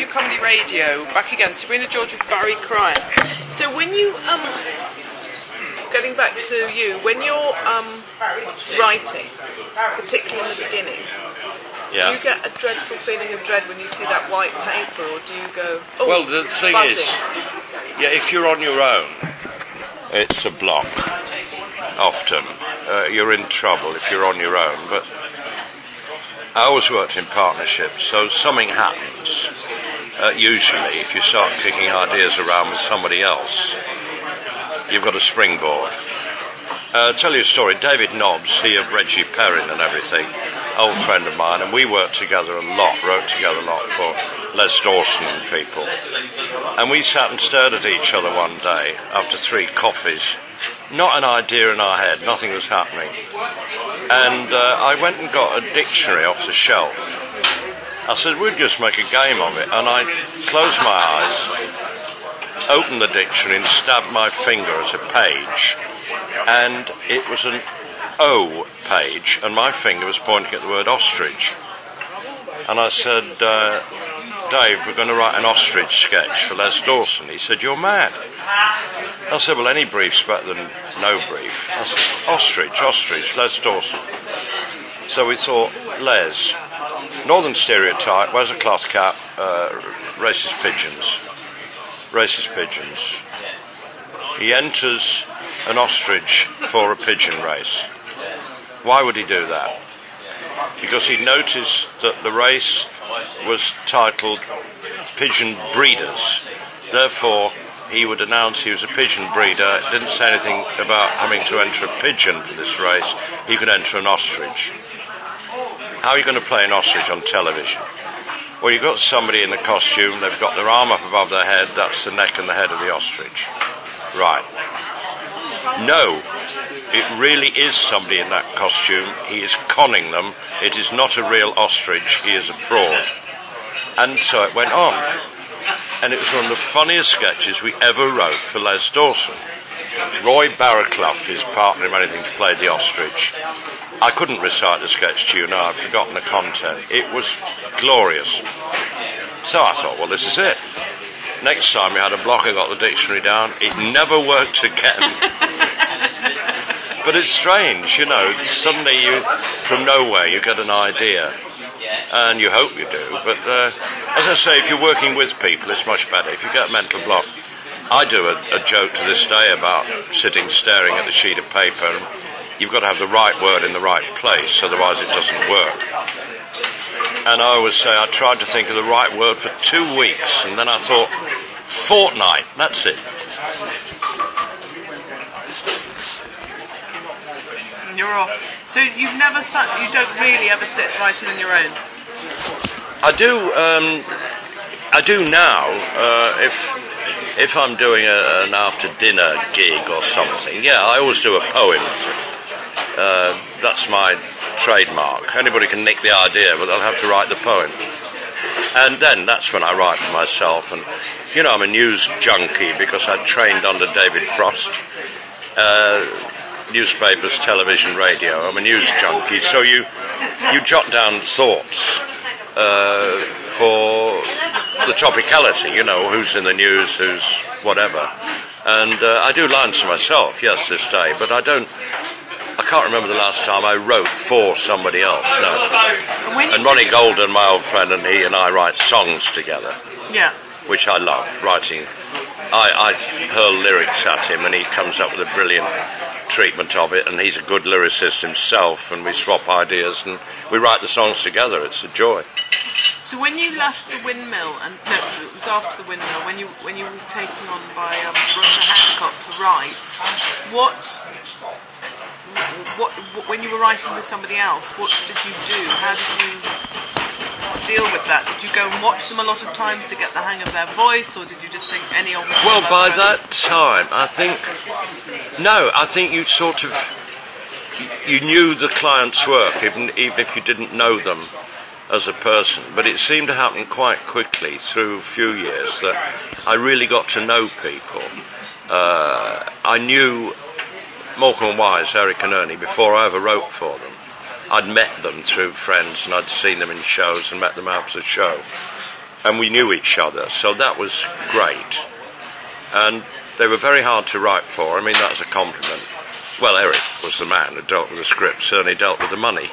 New Comedy Radio, back again. Sabrina George with Barry Cryan. So when you, getting back to you, when you're writing, particularly in the beginning, do you get a dreadful feeling of dread when you see that white paper, or do you go, oh, well, the thing buzzing? is, if you're on your own, it's a block, often. You're in trouble if you're on your own, but I always worked in partnerships, so something happens. Usually, if you start kicking ideas around with somebody else, you've got a springboard. I'll tell you a story. David Nobbs, he of Reggie Perrin and everything, old friend of mine, and we worked together a lot, wrote together a lot for Les Dawson and people. And we sat and stared at each other one day after 3 coffees. Not an idea in our head, nothing was happening. And I went and got a dictionary off the shelf. I said, we'll just make a game of it. And I closed my eyes, opened the dictionary and stabbed my finger as a page. And it was an O page, and my finger was pointing at the word ostrich. And I said, Dave, we're going to write an ostrich sketch for Les Dawson. He said, you're mad. I said, well, any brief's better than no brief. I said, ostrich, Les Dawson. So we thought, Les, northern stereotype, wears a cloth cap, racist pigeons. He enters an ostrich for a pigeon race. Why would he do that? Because he noticed that the race was titled Pigeon Breeders. Therefore, he would announce he was a pigeon breeder. It didn't say anything about having to enter a pigeon for this race. He could enter an ostrich. How are you going to play an ostrich on television? Well, you've got somebody in the costume, they've got their arm up above their head, that's the neck and the head of the ostrich. Right. No, it really is somebody in that costume. He is conning them. It is not a real ostrich, he is a fraud. And so it went on. And it was one of the funniest sketches we ever wrote for Les Dawson. Roy Barraclough, his partner in many things, played the ostrich. I couldn't recite the sketch to you now, I've forgotten the content. It was glorious. So I thought, well, this is it. Next time we had a block, I got the dictionary down. It never worked again. But it's strange, you know, suddenly you, from nowhere, you get an idea. And you hope you do. But as I say, if you're working with people, it's much better. If you get a mental block, I do a joke to this day about sitting staring at the sheet of paper. And you've got to have the right word in the right place, otherwise it doesn't work. And I always say I tried to think of the right word for 2 weeks, and then I thought, fortnight, that's it. And you're off. So you've never sat, you don't really ever sit writing on your own? I do now, if I'm doing an after-dinner gig or something. Yeah, I always do a poem. That's my trademark. Anybody can nick the idea, but they'll have to write the poem. And then that's when I write for myself. And, you know, I'm a news junkie because I trained under David Frost. Newspapers, television, radio. I'm a news junkie. So you jot down thoughts for the topicality, you know, who's in the news, who's whatever. And I do lines to myself, yes, this day, but I can't remember the last time I wrote for somebody else, no. And Ronnie Golden, my old friend, and he and I write songs together. Yeah. Which I love, writing. I hurl lyrics at him and he comes up with a brilliant treatment of it, and he's a good lyricist himself, and we swap ideas and we write the songs together. It's a joy. So when you left the Windmill, and no, it was after the Windmill, when you were taken on by Roger Hancock to write, what when you were writing with somebody else, what did you do? How did you deal with that? Did you go and watch them a lot of times to get the hang of their voice, or did you just think any old? Well, by that time, I think you sort of you knew the client's work, even if you didn't know them as a person. But it seemed to happen quite quickly through a few years that I really got to know people. I knew Morecambe and Wise, Eric and Ernie, before I ever wrote for them. I'd met them through friends and I'd seen them in shows and met them after the show. and we knew each other, so that was great. And they were very hard to write for. I mean, that's a compliment. Well, Eric was the man who dealt with the script, certainly dealt with the money.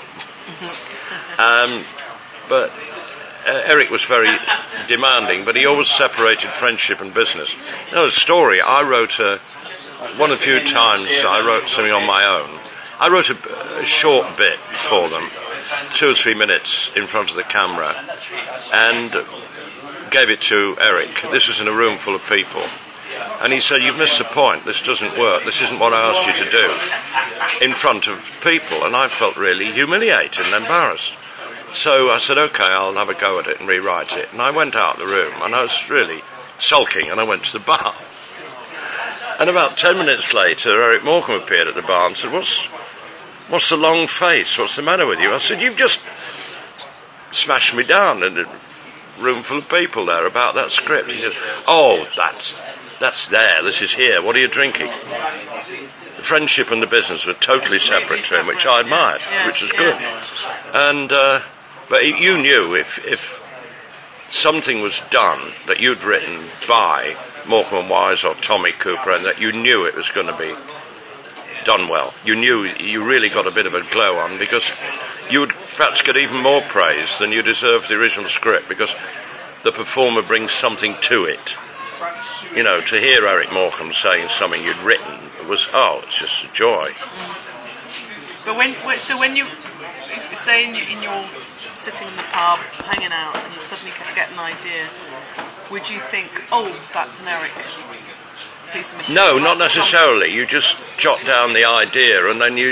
But Eric was very demanding, but he always separated friendship and business. You know, a story, I wrote one of the few times I wrote something on my own. I wrote a short bit for them, 2 or 3 minutes in front of the camera, and gave it to Eric. This was in a room full of people. And he said, "You've missed the point. This doesn't work. This isn't what I asked you to do," in front of people. And I felt really humiliated and embarrassed. So I said, "OK, I'll have a go at it and rewrite it." And I went out of the room, and I was really sulking, and I went to the bar. And about 10 minutes later, Eric Morecambe appeared at the bar and said, What's the long face? What's the matter with you?" I said, "You've just smashed me down in a room full of people there about that script." He said, "Oh, that's there. This is here. What are you drinking?" The friendship and the business were totally separate to him, which I admired, which was good. And but you knew if something was done that you'd written by Morecambe and Wise or Tommy Cooper, and that you knew it was going to be done well. You knew you really got a bit of a glow on, because you would perhaps get even more praise than you deserved the original script, because the performer brings something to it. You know, to hear Eric Morecambe saying something you'd written was, it's just a joy. But when you say in your sitting in the pub, hanging out, and you suddenly get an idea, would you think, that's an Eric piece of material? No, not necessarily. You just jot down the idea, and then you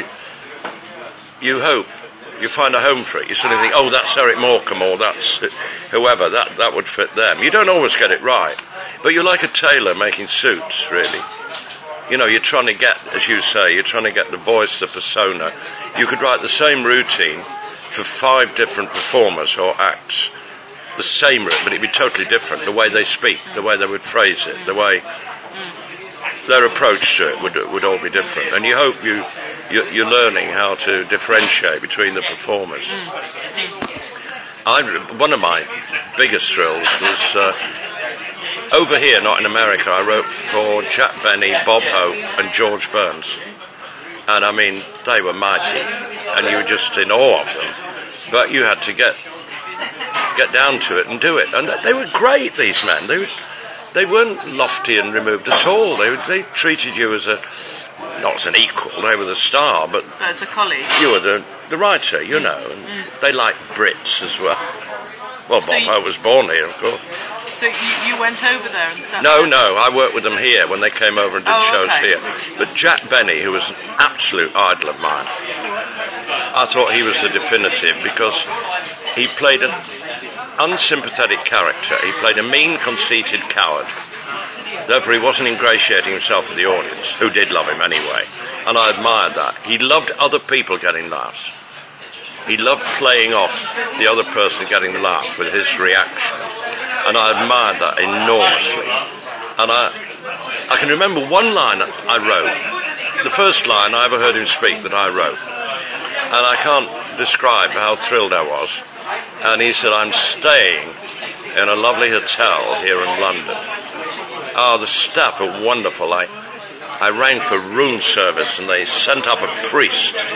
hope you find a home for it. You sort of think, that's Eric Morecambe, or that's whoever, that would fit them. You don't always get it right, but you're like a tailor making suits, really. You know, you're trying to get, as you say, you're trying to get the voice, the persona. You could write the same routine for 5 different performers or acts, the same routine, but it'd be totally different. The way they speak, the way they would phrase it, the way their approach to it would all be different. And you hope you're learning how to differentiate between the performers. One of my biggest thrills was over here, not in America. I wrote for Jack Benny, Bob Hope and George Burns, and I mean, they were mighty, and you were just in awe of them, but you had to get down to it and do it. And they were great, these men. They weren't lofty and removed at all. They treated you as not as an equal. They were the star, but as a colleague. You were the writer, you know. And they liked Brits as well. Well, so Bob Hope was born here, of course. So you went over there and sat No, there? no, I worked with them here when they came over and did shows here. But Jack Benny, who was an absolute idol of mine, I thought he was the definitive, because he played an unsympathetic character. He played a mean, conceited coward. Therefore, he wasn't ingratiating himself with the audience, who did love him anyway. And I admired that. He loved other people getting laughs. He loved playing off the other person getting the laugh with his reaction. And I admired that enormously. And I can remember one line I wrote, the first line I ever heard him speak that I wrote. And I can't describe how thrilled I was. And he said, "I'm staying in a lovely hotel here in London. The staff are wonderful. I rang for room service and they sent up a priest."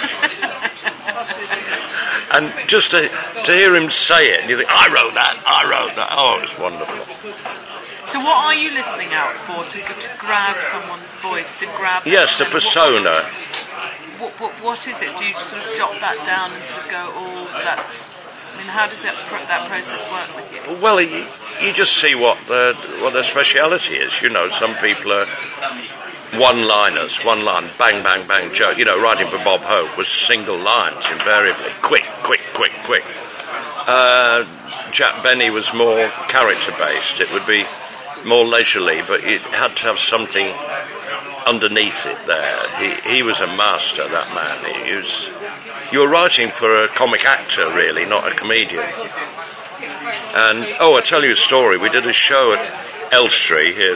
And just to hear him say it, and you think, I wrote that. Oh, it was wonderful. So what are you listening out for to grab someone's voice, to grab... Yes, the persona. What is it? Do you sort of jot that down and sort of go, that's... I mean, how does that process work with you? Well, you just see what their speciality is. You know, some people are one-liners, one line, bang, bang, bang, joke. You know, writing for Bob Hope was single lines invariably. Quick. Jack Benny was more character-based. It would be more leisurely, but it had to have something underneath it there. He was a master, that man. You were writing for a comic actor, really, not a comedian. And, I tell you a story. We did a show at Elstree here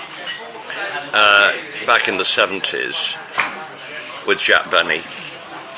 back in the 70s with Jack Benny.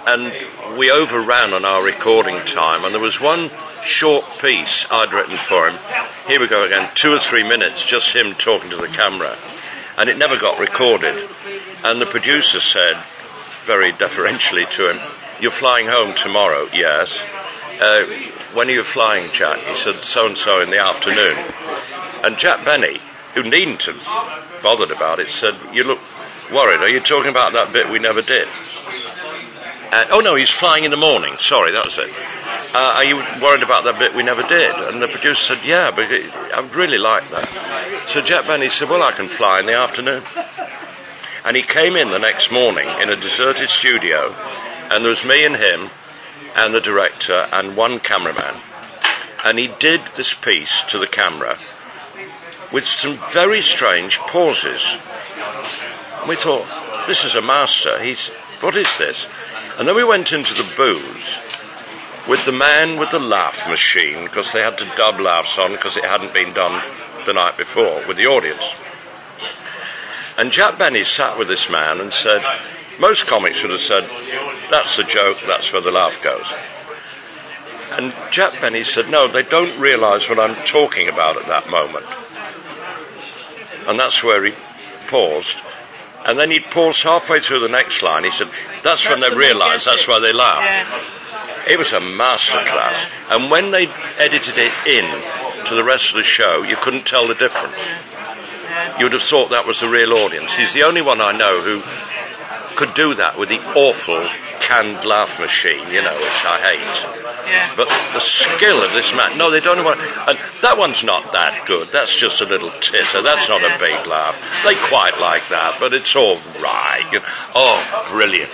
and we overran on our recording time, and there was one short piece I'd written for him. Here we go again, 2 or 3 minutes, just him talking to the camera, and it never got recorded. And the producer said, very deferentially to him, "You're flying home tomorrow?" "Yes." "When are you flying, Jack?" He said, "So-and-so in the afternoon." And Jack Benny, who needn't have bothered about it, said, "You look worried. Are you talking about that bit we never did?" "Oh no, he's flying in the morning. Sorry, that was it. Are you worried about that bit we never did?" And the producer said, "Yeah, but I would really like that." So Jack Benny said, "Well, I can fly in the afternoon." And he came in the next morning in a deserted studio, and there was me and him and the director and one cameraman. And he did this piece to the camera with some very strange pauses. And we thought, this is a master. What is this? And then we went into the booth with the man with the laugh machine, because they had to dub laughs on because it hadn't been done the night before with the audience. And Jack Benny sat with this man and said, most comics would have said, "That's a joke, that's where the laugh goes." And Jack Benny said, "No, they don't realise what I'm talking about at that moment." And that's where he paused. And then he'd pause halfway through the next line. He said, that's when they realise, that's why they laugh. Yeah. It was a masterclass. And when they edited it in to the rest of the show, you couldn't tell the difference. You would have thought that was the real audience. He's the only one I know who could do that with the awful canned laugh machine, which I hate. Yeah. But the skill of this man, no, they don't know what, and that one's not that good. That's just a little titter. That's not a big laugh. They quite like that, but it's all right. Oh, brilliant.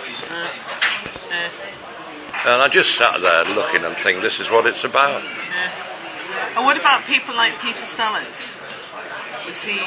And I just sat there looking and thinking, this is what it's about. And what about people like Peter Sellers? Was he...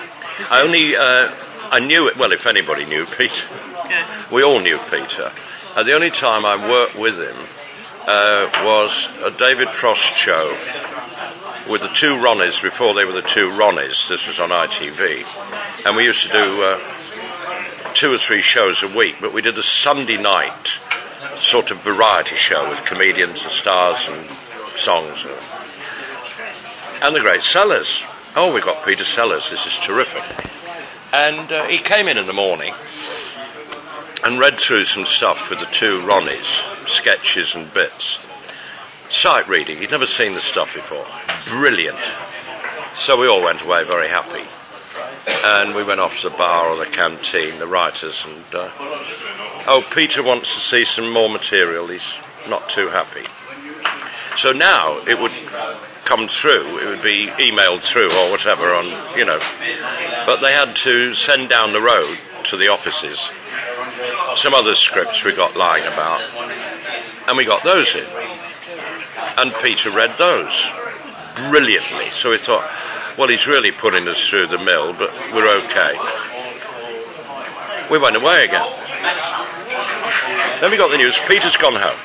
I knew it, well, if anybody knew Peter. Yes. We all knew Peter. The only time I worked with him was a David Frost show with the two Ronnies before they were the two Ronnies. This was on ITV. And we used to do 2 or 3 shows a week, but we did a Sunday night sort of variety show with comedians and stars and songs. And the great Sellers. Oh, we've got Peter Sellers. This is terrific. And he came in the morning and read through some stuff with the two Ronnies, sketches and bits. Sight reading. He'd never seen the stuff before. Brilliant. So we all went away very happy. And we went off to the bar or the canteen, the writers, and Peter wants to see some more material. He's not too happy. So now it would come through, it would be emailed through or whatever on, but they had to send down the road to the offices some other scripts we got lying about, and we got those in, and Peter read those brilliantly. So we thought, well, he's really putting us through the mill, but we're okay. We went away again. Then we got the news, Peter's gone home.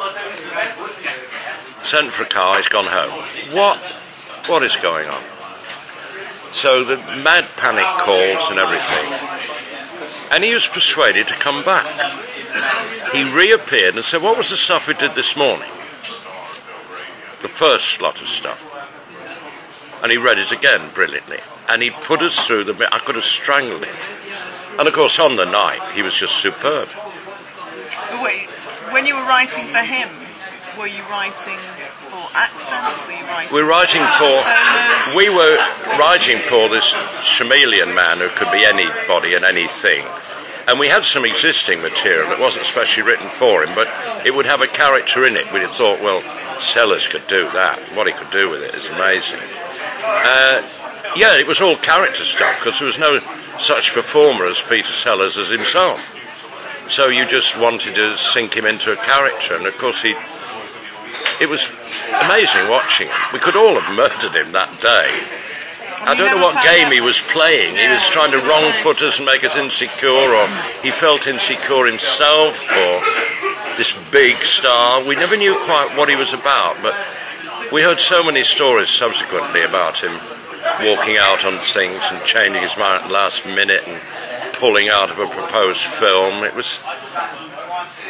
Sent for a car, he's gone home. What is going on? So the mad panic calls and everything. And he was persuaded to come back. He reappeared and said, what was the stuff we did this morning? The first lot of stuff. And he read it again brilliantly. And he put us through I could have strangled him. And of course on the night, he was just superb. Wait, when you were writing for him, were you writing for accents? Were you writing personas? We were writing for this chameleon man who could be anybody and anything. And we had some existing material that wasn't specially written for him, but it would have a character in it. We'd have thought, well, Sellers could do that. What he could do with it is amazing. It was all character stuff, because there was no such performer as Peter Sellers as himself. So you just wanted to sink him into a character, and of course it was amazing watching him. We could all have murdered him that day. I don't know what game he was playing. He was trying to wrong-foot us and make us insecure, or he felt insecure himself, or this big star. We never knew quite what he was about, but we heard so many stories subsequently about him walking out on things and changing his mind at the last minute and pulling out of a proposed film. It was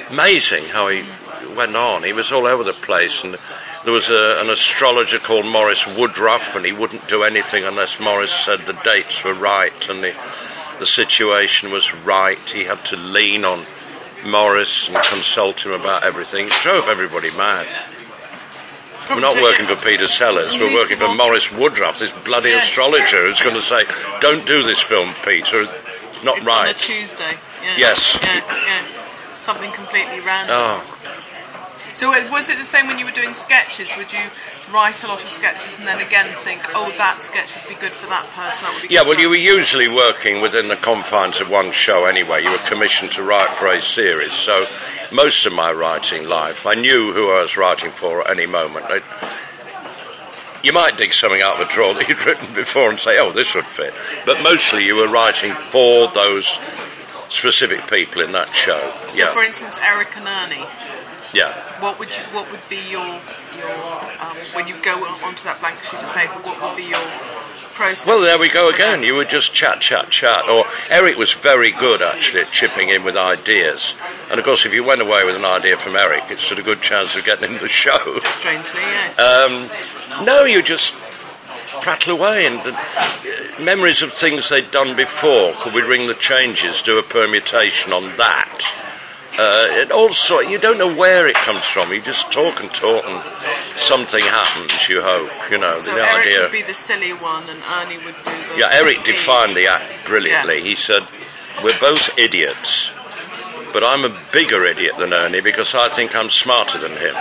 amazing how he went on. He was all over the place, and there was an astrologer called Maurice Woodruff, and he wouldn't do anything unless Maurice said the dates were right and the situation was right. He had to lean on Maurice and consult him about everything. It drove everybody mad. We're not working for Peter Sellers, we're working for Maurice Woodruff, this bloody astrologer who's going to say, don't do this film, Peter, not it's right. On a Tuesday. Yeah. Yes. Yeah. Something completely random. Oh. So was it the same when you were doing sketches? Would you write a lot of sketches and then again think, oh, that sketch would be good for that person, that would be good Yeah, well, for you were usually working within the confines of one show anyway. You were commissioned to write for a series, so most of my writing life, I knew who I was writing for at any moment. You might dig something out of a drawer that you'd written before and say, oh, this would fit. But mostly you were writing for those specific people in that show. So, for instance, Eric and Ernie. Yeah. What would be your when you go onto that blank sheet of paper? What would be your process? Well, there we go again. You would just chat. Or Eric was very good actually at chipping in with ideas. And of course, if you went away with an idea from Eric, it's a good chance of getting in the show. Strangely, yes. No, you just prattle away and memories of things they'd done before. Could we ring the changes, do a permutation on that? It also, you don't know where it comes from. You just talk and something happens, you hope, So the Eric idea. would be the silly one and Ernie would do the... Yeah, Eric defined the act brilliantly. Yeah. He said, we're both idiots, but I'm a bigger idiot than Ernie because I think I'm smarter than him.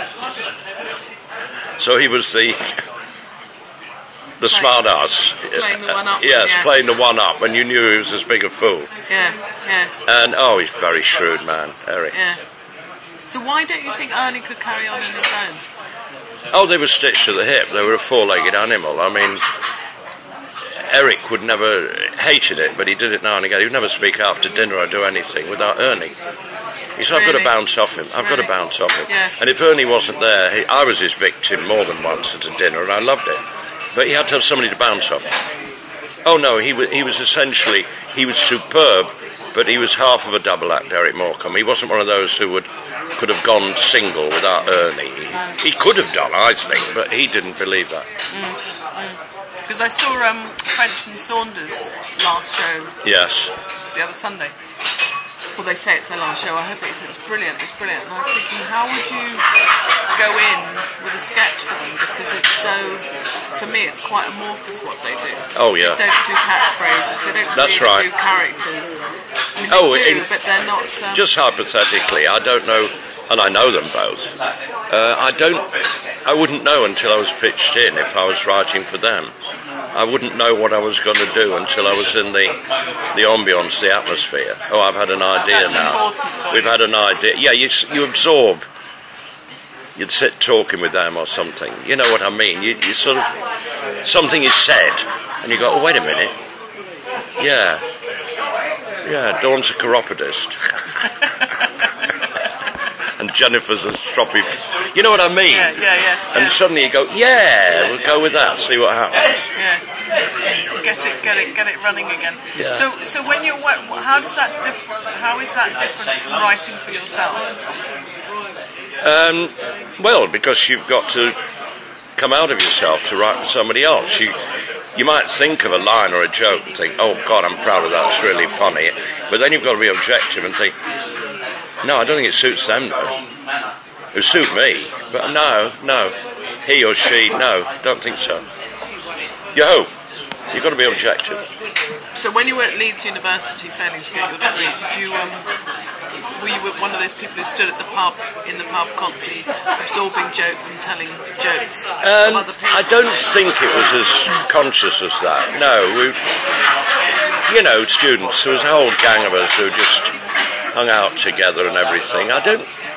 So he was the smart ass. Playing the one up. Yes, playing the one up, and you knew he was as big a fool. Yeah. And, he's a very shrewd man, Eric. Yeah. So why don't you think Ernie could carry on in his own? Oh, they were stitched to the hip. They were a four-legged animal. I mean, Eric would never hated it, but he did it now and again. He would never speak after dinner or do anything without Ernie. He said, I've got to bounce off him. I've got to bounce off him. Yeah. And if Ernie wasn't there, I was his victim more than once at a dinner, and I loved it. But he had to have somebody to bounce off. Oh no, he was essentially, he was superb, but he was half of a double act, Eric Morecambe. He wasn't one of those who could have gone single without Ernie. He could have done, I think, but he didn't believe that. Because I saw French and Saunders last show. Yes. The other Sunday. Well, they say it's their last show. I hope it is. It's brilliant. It's brilliant. And I was thinking, how would you go in with a sketch for them? Because it's so, for me, it's quite amorphous what they do. Oh, yeah. They don't do catchphrase. They don't do characters. I mean, they do, but they're not... Just hypothetically, I don't know, and I know them both. I wouldn't know until I was pitched in if I was writing for them. I wouldn't know what I was going to do until I was in the ambience, the atmosphere. Oh, I've had an idea That's now. We've had an idea. Yeah, you absorb. You'd sit talking with them or something. You know what I mean? You sort of, something is said, and you go, oh, wait a minute. Yeah, Dawn's a chiropodist. And Jennifer's a stroppy. You know what I mean? Yeah. And suddenly you go, we'll go with that, see what happens. Yeah. Get it running again. Yeah. So when you how is that different from writing for yourself? Well, because you've got to come out of yourself to write for somebody else. You might think of a line or a joke and think, oh God, I'm proud of that, it's really funny. But then you've got to be objective and think, no, I don't think it suits them though. It would suit me, but no, he or she, no, don't think so. You hope. You've got to be objective. So when you were at Leeds University failing to get your degree, were you one of those people who stood at the pub, in the pub constantly absorbing jokes and telling jokes of other people? I don't think it was as conscious as that. No, students, there was a whole gang of us who just hung out together and everything. I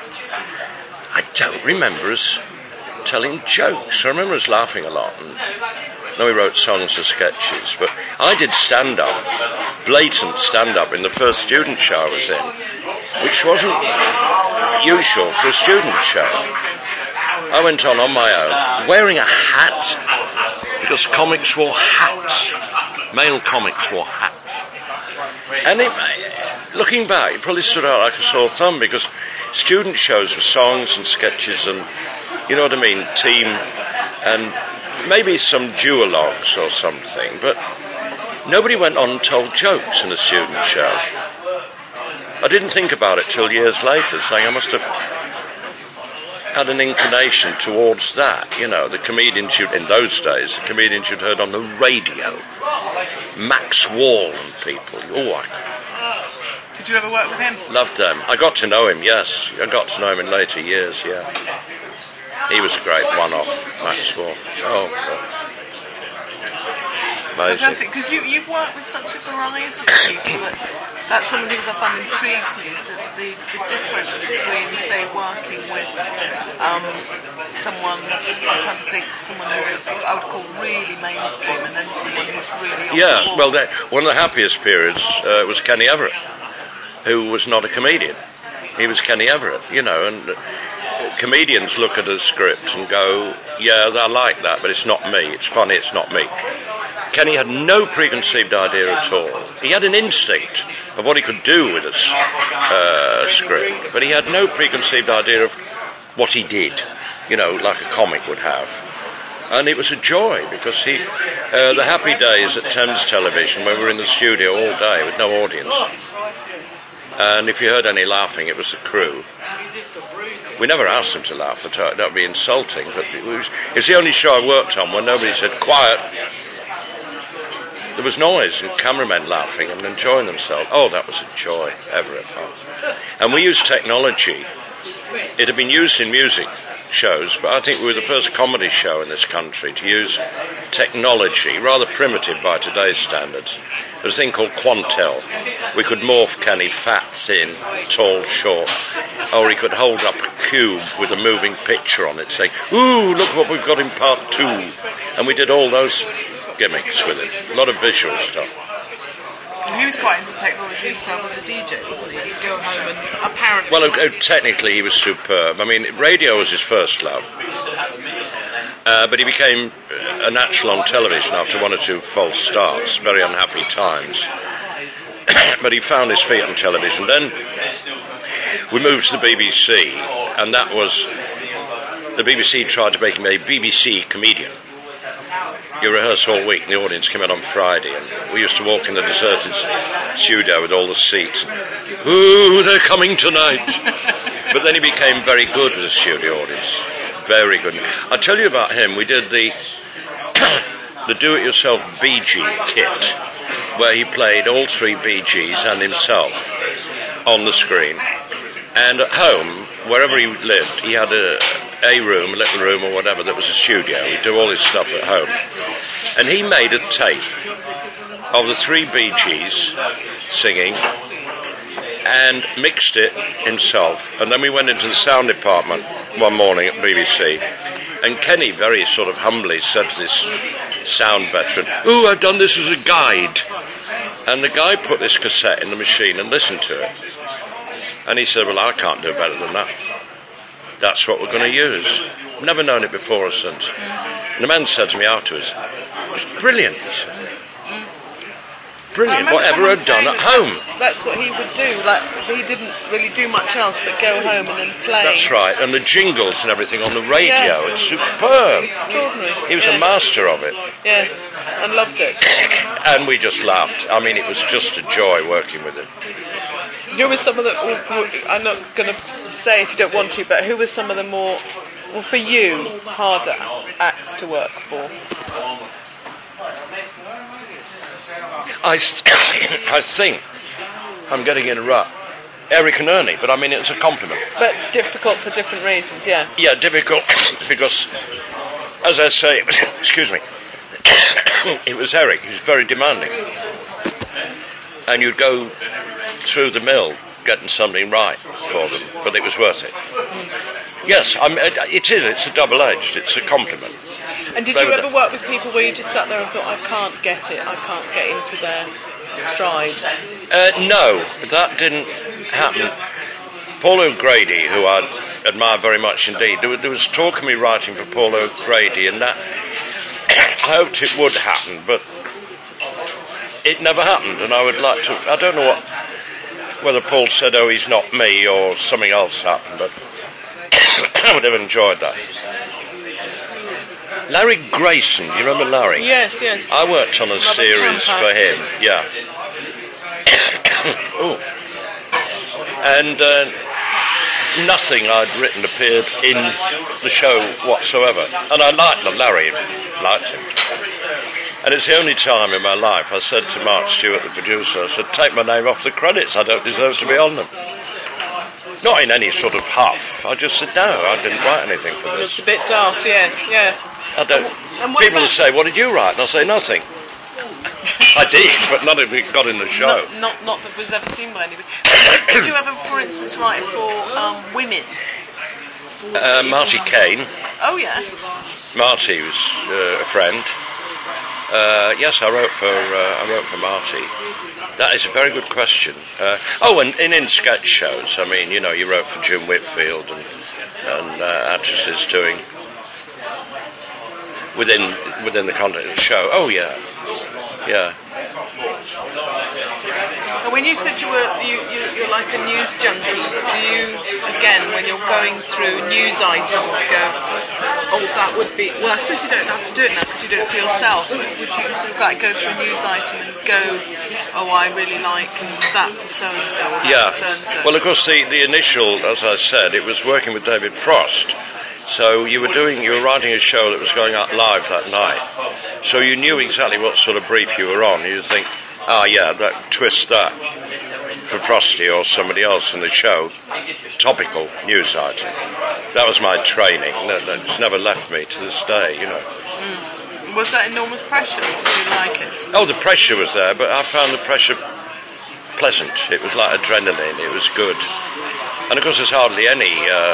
don't remember us telling jokes. I remember us laughing a lot, and then we wrote songs and sketches. But I did stand-up, blatant stand-up, in the first student show I was in, which wasn't usual for a student show. I went on my own, wearing a hat, because comics wore hats. Male comics wore hats. And looking back, it probably stood out like a sore thumb, because student shows were songs and sketches and, you know what I mean, team and maybe some duologues or something, but nobody went on and told jokes in a student show. I didn't think about it till years later, saying I must have had an inclination towards that. You know, the comedians in those days, the comedians you'd heard on the radio, Max Wall and people. Did you ever work with him? Loved them. I got to know him, yes. I got to know him in later years, yeah. He was a great one-off, Max Wall. Oh, God. Amazing. Fantastic, because you've worked with such a variety of people that's one of the things I find intrigues me, is that the difference between, say, working with someone, I'm trying to think, someone who's I would call really mainstream, and then someone who's really off the wall. Well, one of the happiest periods was Kenny Everett, who was not a comedian. He was Kenny Everett, you know, and comedians look at a script and go, yeah, I like that, but it's not me. It's funny, it's not me. Kenny had no preconceived idea at all. He had an instinct of what he could do with a script, but he had no preconceived idea of what he did, you know, like a comic would have. And it was a joy, because the happy days at Thames Television, when we were in the studio all day with no audience, and if you heard any laughing, it was the crew. We never asked them to laugh at all. That would be insulting, but it's the only show I worked on where nobody said, quiet. There was noise and cameramen laughing and enjoying themselves. Oh, that was a joy, Everett. Oh. And we used technology. It had been used in music shows, but I think we were the first comedy show in this country to use technology, rather primitive by today's standards. There was a thing called Quantel. We could morph Kenny fat, thin, tall, short, or he could hold up a cube with a moving picture on it saying, ooh, look what we've got in part 2. And we did all those gimmicks with it, a lot of visual stuff. And he was quite into technology himself as a DJ, wasn't he? He'd go home and apparently... Well, technically he was superb. I mean, radio was his first love. But he became a natural on television after 1 or 2 false starts, very unhappy times. But he found his feet on television. Then we moved to the BBC, and that was... The BBC tried to make him a BBC comedian. You rehearse all week, and the audience came out on Friday, and we used to walk in the deserted studio with all the seats. Ooh, they're coming tonight! But then he became very good with the studio audience. Very good. I'll tell you about him. We did the do-it-yourself Bee Gee kit, where he played all 3 Bee Gees and himself on the screen. And at home, wherever he lived, he had a room, a little room or whatever, that was a studio. He'd do all his stuff at home. And he made a tape of the 3 Bee Gees singing and mixed it himself. And then we went into the sound department one morning at BBC, and Kenny very sort of humbly said to this sound veteran, ooh, I've done this as a guide. And the guy put this cassette in the machine and listened to it. And he said, well, I can't do better than that. That's what we're going to use. I've never known it before or since. And the man said to me afterwards, it's brilliant, he said. Brilliant, whatever I'd done at home. That's what he would do. Like, he didn't really do much else but go home and then play. That's right, and the jingles and everything on the radio, it's superb. Extraordinary. He was a master of it. Yeah, and loved it. And we just laughed. I mean, it was just a joy working with him. Who was some of the... I'm not going to say if you don't want to, but who was some of the more, well, for you, harder acts to work for? I think I'm getting in a rut. Eric and Ernie, but I mean, it's a compliment. But difficult for different reasons, yeah. Yeah, difficult because, as I say, excuse me, it was Eric. He was very demanding. And you'd go through the mill getting something right for them, but it was worth it. Yes, it is. It's a double-edged. It's a compliment. And did you ever work with people where you just sat there and thought, I can't get it, I can't get into their stride? No, that didn't happen. Paul O'Grady, who I admire very much indeed, there was talk of me writing for Paul O'Grady, and that I hoped it would happen, but it never happened, and I would like to... I don't know whether Paul said, "Oh, he's not me," or something else happened, but I would have enjoyed that. Larry Grayson, do you remember Larry? Yes, yes. I worked on a series for him, yeah. Ooh. And nothing I'd written appeared in the show whatsoever. And I liked Larry, liked him. And it's the only time in my life I said to Mark Stewart, the producer, I said, take my name off the credits, I don't deserve to be on them. Not in any sort of huff. I just said, no, I didn't write anything for this. It's a bit daft, yes, yeah. I don't. People will say, what did you write? And I'll say, nothing. I did, but none of it got in the show. Not that was ever seen by anybody. Did you ever, for instance, write for women? Marty Kane. Oh, yeah. Marty was a friend. Yes, I wrote for Marty. That is a very good question. And in sketch shows, I mean, you know, you wrote for Jim Whitfield and actresses doing within the content of the show. Oh yeah. And when you said you're like a news junkie, do you, again, when you're going through news items, go, oh, that would be... Well, I suppose you don't have to do it now because you do it for yourself, but would you sort of like go through a news item and go, oh, I really like that for so-and-so, or that for so-and-so? Well, of course, the initial, as I said, it was working with David Frost. So you were writing a show that was going out live that night. So you knew exactly what sort of brief you were on. You'd think, twist that for Frosty or somebody else in the show. Topical news item. That was my training. That's never left me to this day, you know. Was that enormous pressure? Did you like it? Oh, the pressure was there, but I found the pressure pleasant. It was like adrenaline. It was good. And of course, there's hardly any...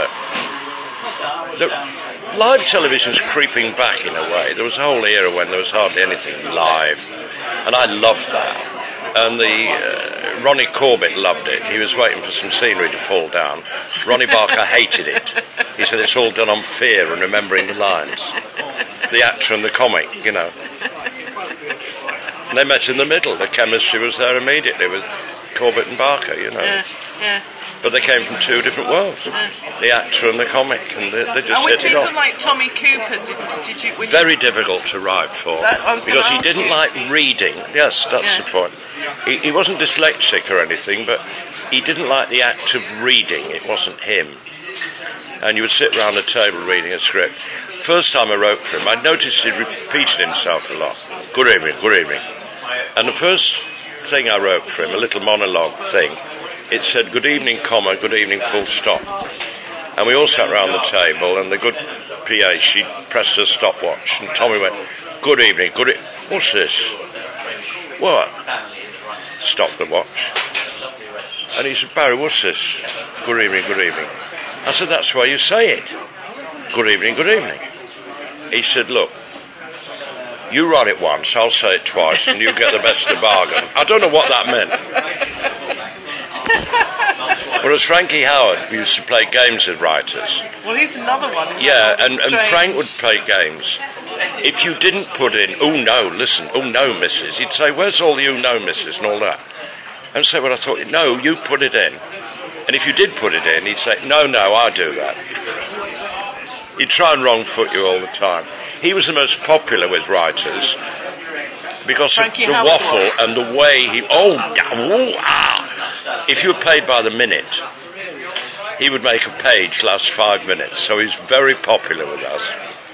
The live television's creeping back in a way. There was a whole era when there was hardly anything live, and I loved that. And Ronnie Corbett loved it. He was waiting for some scenery to fall down. Ronnie Barker hated it. He said it's all done on fear and remembering the lines. The actor and the comic, you know. And they met in the middle. The chemistry was there immediately with Corbett and Barker, you know. Yeah. But they came from two different worlds, the actor and the comic, and they just hit it off. And with people like Tommy Cooper, did you... Very difficult to write for, because he didn't like reading. Yes, that's the point. He wasn't dyslexic or anything, but he didn't like the act of reading. It wasn't him. And you would sit around a table reading a script. First time I wrote for him, I noticed he repeated himself a lot. Good evening, good evening. And the first thing I wrote for him, a little monologue thing, it said, good evening, comma, good evening, full stop. And we all sat round the table, and the good PA, she pressed her stopwatch, and Tommy went, good evening, what's this? What? Stopped the watch. And he said, Barry, what's this? Good evening, good evening. I said, that's why you say it. Good evening, good evening. He said, look, you write it once, I'll say it twice, and you get the best of the bargain. I don't know what that meant. Whereas Frankie Howard used to play games with writers. Well, he's another one. Yeah, and Frank would play games. If you didn't put in, oh no, listen, oh no, missus, he'd say, where's all the oh no, missus, and all that. And say, well, I thought, no, you put it in. And if you did put it in, he'd say, no, I do that. He'd try and wrong foot you all the time. He was the most popular with writers because Frankie of the Howard waffle was. and the way he... If you were paid by the minute, he would make a page last 5 minutes, so he's very popular with us.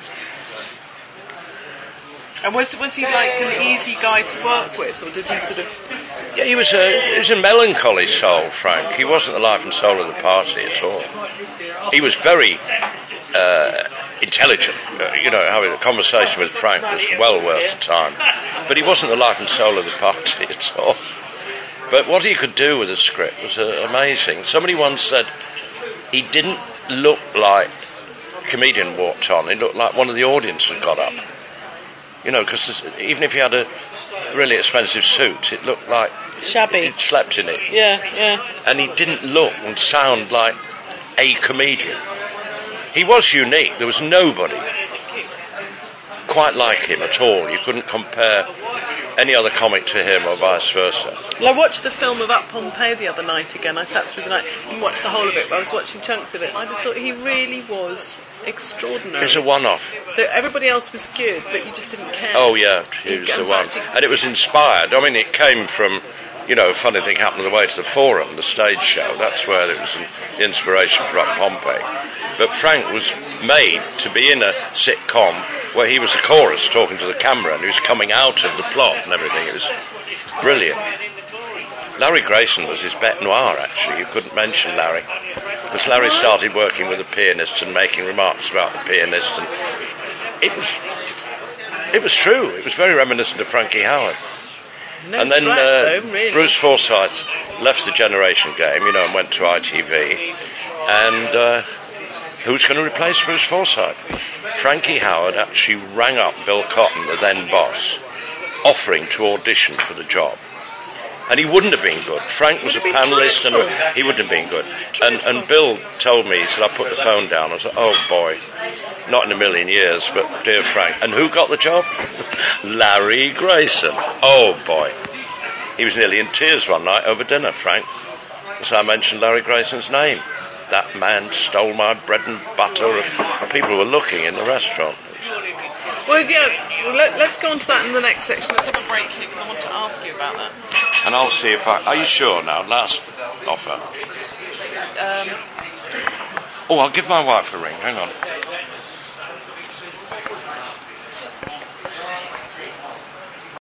And was he like an easy guy to work with, or did he sort of... Yeah, he was a melancholy soul, Frank. He wasn't the life and soul of the party at all. He was very intelligent. Having a conversation with Frank was well worth the time. But he wasn't the life and soul of the party at all. But what he could do with a script was amazing. Somebody once said he didn't look like a comedian walked on. He looked like one of the audience had got up. Because even if he had a really expensive suit, it looked like shabby. He'd slept in it. Yeah. And he didn't look and sound like a comedian. He was unique. There was nobody quite like him at all. You couldn't compare any other comic to him or vice versa. Well, I watched the film of Up Pompeii the other night again. I sat through the night and watched the whole of it, but I was watching chunks of it. I just thought he really was extraordinary. It's a one-off. Everybody else was good, but you just didn't care. Oh yeah, he was the one. And it was inspired. I mean, it came from, a funny thing happened on the way to the Forum, the stage show. That's where it was the inspiration for Up Pompeii. But Frank was made to be in a sitcom where he was the chorus talking to the camera and he was coming out of the plot and everything. It was brilliant. Larry Grayson was his bête noire, actually. You couldn't mention Larry. Because Larry started working with a pianist and making remarks about the pianist, and it was true. It was very reminiscent of Frankie Howerd. No and then track, though, really. Bruce Forsyth left the Generation Game, and went to ITV. And who's going to replace Bruce Forsyth? Frankie Howerd actually rang up Bill Cotton, the then boss, offering to audition for the job. And he wouldn't have been good. Frank was a panellist, and he wouldn't have been good. And Bill told me, he said, I put the phone down. I said, oh boy, not in a million years, but dear Frank. And who got the job? Larry Grayson. Oh boy. He was nearly in tears one night over dinner, Frank. So I mentioned Larry Grayson's name. That man stole my bread and butter. And people were looking in the restaurant. Well, yeah, let's go on to that in the next section. Let's have a break here because I want to ask you about that. And I'll see if are you sure now? Last offer. I'll give my wife a ring. Hang on.